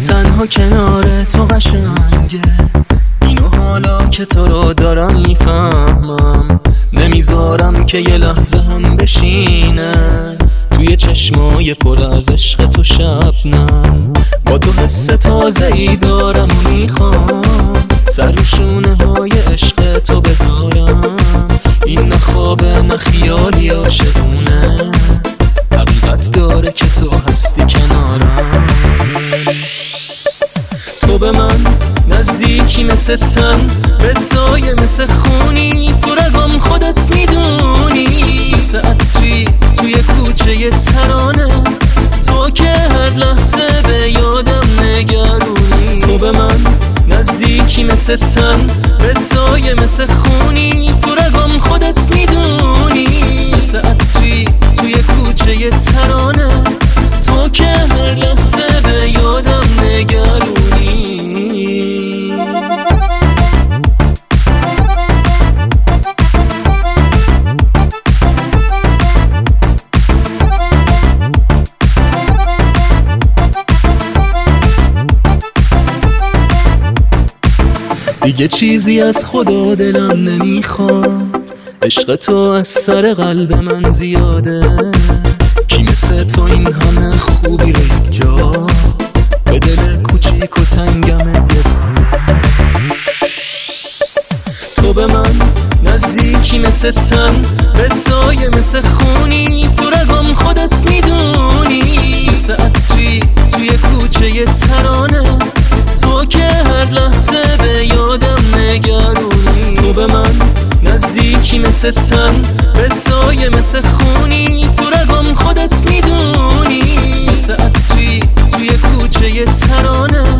تنها کنار تو قشنگه، اینو حالا که تو رو دارم میفهمم، نمیذارم که یه لحظه هم بشینه توی چشمای پر از عشق تو شبنم. با تو حس تازه‌ای دارم و میخوام سر و شونه های عشق تو بذارم. این نه خوابه نه خیالی عاشقونه، حقیقت داره که تو هستی کنارم. تو به من نزدیکی مثل تن، به سایه مثل خونی، تو رگم خودت میدونی، مثل عطری توی کوچه ی ترانه، تو که هر لحظه به یادم نگرونی. تو به من نزدیکی مثل تن، به سایه مثل خونی، تو رگم خودت میدونی، مثل عطری توی کوچه ی ترانه، تو که هر لحظه به یادم نگرونی. دیگه چیزی از خدا دلم نمیخواد، عشق تو از سر قلب من زیاده. کی مثل تو این همه خوبی رو یک جا به دل کوچیک و تنگم داده. تو به من نزدیکی مثل تن، به سایه مثل خونی، تو رگم خودت میدونی، مثل عطری توی کوچه ی ترانه، تو که هر لحظه به یادم نگرونی. تو به من نزدیکی مثل تن، به سایه مثل خونی، تو رگم خودت میدونی، مثل عطری توی کوچه ی ترانه،